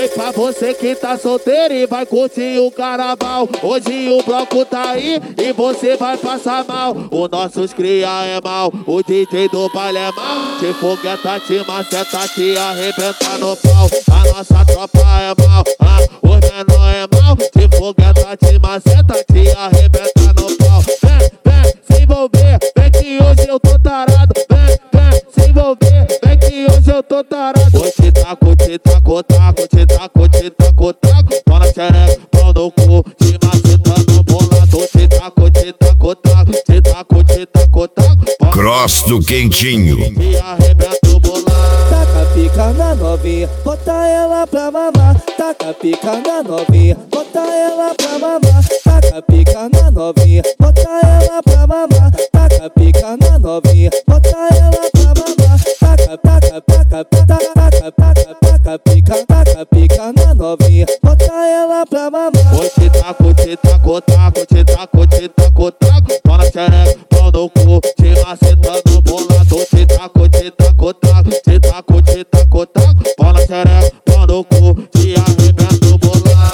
Oi, pra você que tá solteiro e vai curtir o carnaval. Hoje o bloco tá aí e você vai passar mal. O nossos cria é mal, o DJ do baile é mal. Te fogueta, te maceta, te arrebenta no pau. A nossa tropa é mal, os menor é mal. Te fogueta, te maceta, te arrebenta no pau. Vem, se envolver, vem que hoje eu tô tarado. Vem, se envolver, vem que hoje eu tô tarado. Vou te taco, te taco, taco, te taco, te taco, taco. Pau na xereca, pau no cu, te maceta no bolado. Te taco, te taco, taco, te taco, te taco, taco. Cross do Quentinho. E arrebenta o bolado. Taca pica na novinha, bota ela pra mamar. Taca pica na novinha, bota ela pra mamar. Taca pica na novinha, bota ela pra mamar. Taca pica na novinha, bota ela pra mamar. Taca, taca, taca, taca, taca, taca, taca pica, taca pica na novinha, bota ela pra mamar. Oi, te taco, te taco, taco, te taco, te taco, taco. Pau na xereca, pau no cu, te maceta no bolado. Te taco, te taco, taco, te taco, te taco, taco. Pau na xereca, pau no cu, te arrebenta o bolado.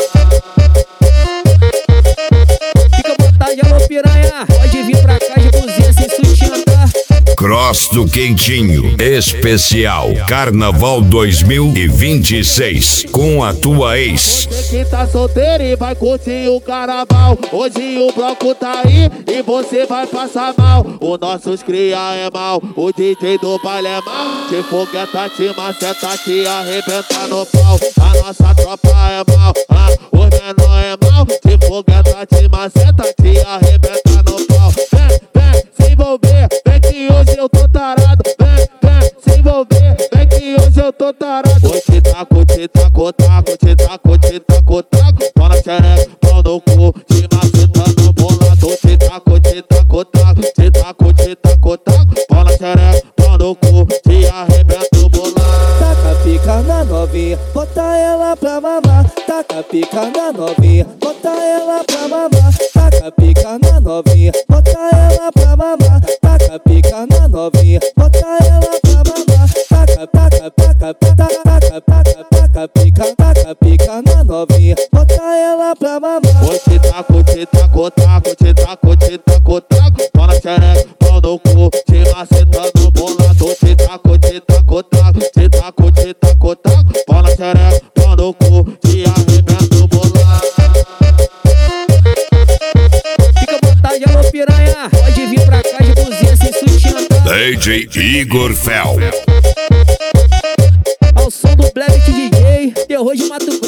Fica à vontade, alô piranha, pode vir pra cá de cozinha sem sutiã, tá? Cross do Quentinho. Especial Carnaval 2026 com a tua ex. Você que tá solteiro e vai curtir o carnaval. Hoje o bloco tá aí e você vai passar mal. O nossos cria é mal, o DJ do baile é mal. Te fogueta, te maceta, te arrebenta no pau. A nossa tropa é mal, os menor é mal. Te fogueta, te maceta, te arrebenta no pau. Vem, se envolver, vem que hoje eu tô tarado. Vem, se envolver, vem que hoje eu tô tarado. Vou te taco, te taco, taco, te taco, te taco, taco. Pau na xereca, pau no cu, te maceta no bolado. Te taco, te taco, taco, te taco, te taco, taco. Pau na xereca, pau no cu, te arrebenta o bolado. Taca pica na novinha, bota ela pra mamar. Taca pica na novinha, bota ela pra mamar. Taca pica na novinha, bota ela pra mamar. Taca pica na novinha, bota ela pra mamar. Taca, taca, taca, taca, taca, taca, taca pica, taca pica na novinha, bota ela pra mamar. Oi, te taco, te taco, taco, te taco, te taco, taco. Pau na xereca, pau no cu, te maceta no bolado. Te taco, te taco, taco, te taco, te taco, taco. Pau na xereca, pau no cu, te arrebenta o bolado. Fica à vontade, alô piranha, pode vir pra cá de cozinha sem sutiã, tá? DJ Igor Fel. Ao som do Black DJ, terror de Mato Grosso.